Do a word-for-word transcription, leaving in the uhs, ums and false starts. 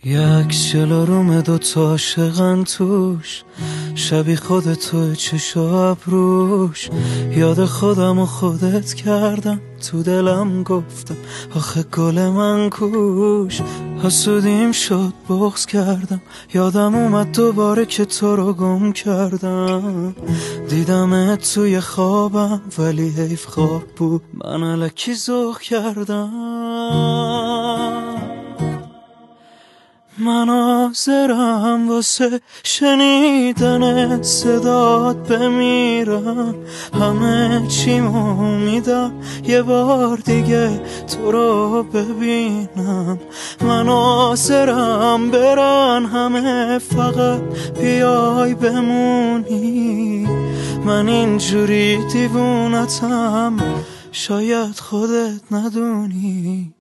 یک جلو روم دوتا عاشقن توش، شبیه خود توی چشم و ابروش. یاد خودم و خودت کردم، تو دلم گفتم آخه گل من کوش. حسودیم شد بغض کردم، یادم اومد دوباره که تو رو گم کردم. دیدمت توی خوابم ولی حیف خواب بود، من الکی ذوق کردم. من حاضرم واسه شنیدن صدات بمیرم، همه چیمو میدم یه بار دیگه تو رو ببینم. من حاضرم برن همه فقط بیای بمونی. من اینجوری دیوونتم شاید خودت ندونی.